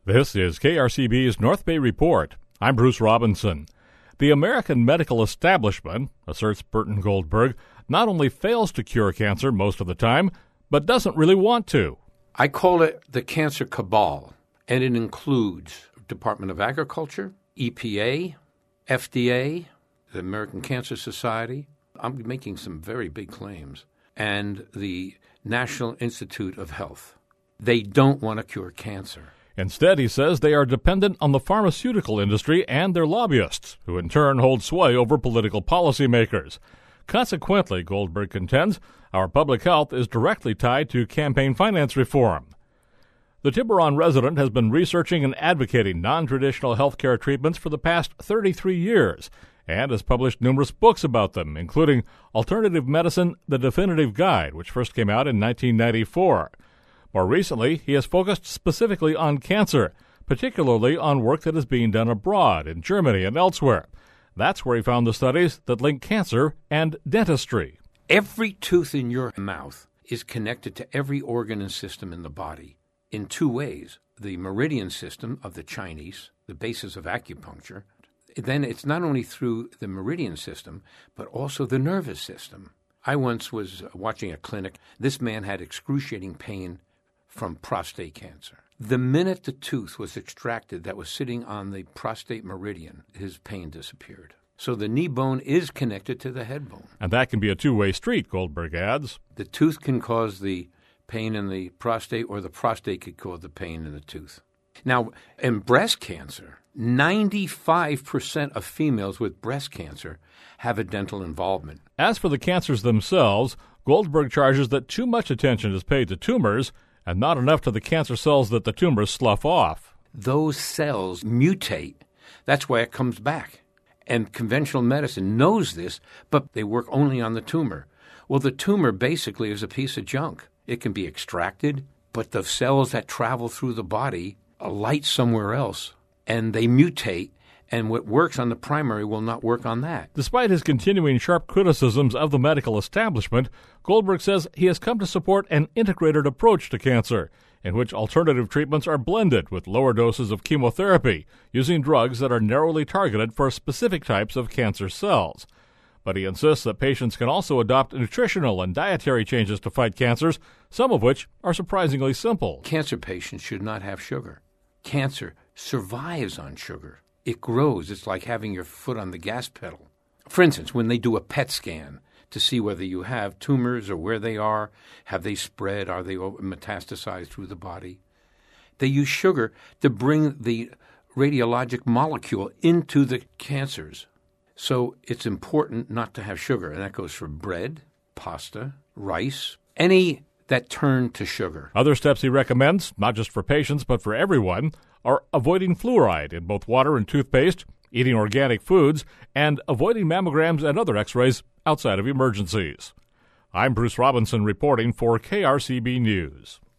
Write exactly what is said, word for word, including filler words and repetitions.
This is K R C B's North Bay Report. I'm Bruce Robinson. The American medical establishment, asserts Burton Goldberg, not only fails to cure cancer most of the time, but doesn't really want to. I call it the cancer cabal, and it includes Department of Agriculture, E P A, F D A, the American Cancer Society. I'm making some very big claims. And the National Institute of Health. They don't want to cure cancer. Instead, he says they are dependent on the pharmaceutical industry and their lobbyists, who in turn hold sway over political policymakers. Consequently, Goldberg contends, our public health is directly tied to campaign finance reform. The Tiburon resident has been researching and advocating non-traditional health care treatments for the past thirty-three years and has published numerous books about them, including Alternative Medicine, The Definitive Guide, which first came out in nineteen ninety-four. More recently, he has focused specifically on cancer, particularly on work that is being done abroad, in Germany and elsewhere. That's where he found the studies that link cancer and dentistry. Every tooth in your mouth is connected to every organ and system in the body in two ways. The meridian system of the Chinese, the basis of acupuncture. Then it's not only through the meridian system, but also the nervous system. I once was watching a clinic. This man had excruciating pain from prostate cancer. The minute the tooth was extracted that was sitting on the prostate meridian, his pain disappeared. So the knee bone is connected to the head bone. And that can be a two-way street, Goldberg adds. The tooth can cause the pain in the prostate, or the prostate could cause the pain in the tooth. Now, in breast cancer, ninety-five percent of females with breast cancer have a dental involvement. As for the cancers themselves, Goldberg charges that too much attention is paid to tumors and not enough to the cancer cells that the tumors slough off. Those cells mutate. That's why it comes back. And conventional medicine knows this, but they work only on the tumor. Well, the tumor basically is a piece of junk. It can be extracted, but the cells that travel through the body alight somewhere else, and they mutate, and what works on the primary will not work on that. Despite his continuing sharp criticisms of the medical establishment, Goldberg says he has come to support an integrated approach to cancer, in which alternative treatments are blended with lower doses of chemotherapy, using drugs that are narrowly targeted for specific types of cancer cells. But he insists that patients can also adopt nutritional and dietary changes to fight cancers, some of which are surprisingly simple. Cancer patients should not have sugar. Cancer survives on sugar. It grows. It's like having your foot on the gas pedal. For instance, when they do a P E T scan to see whether you have tumors or where they are, have they spread, are they metastasized through the body, they use sugar to bring the radiologic molecule into the cancers. So it's important not to have sugar, and that goes for bread, pasta, rice, any that turn to sugar. Other steps he recommends, not just for patients but for everyone, are avoiding fluoride in both water and toothpaste, eating organic foods, and avoiding mammograms and other x-rays outside of emergencies. I'm Bruce Robinson reporting for K R C B News.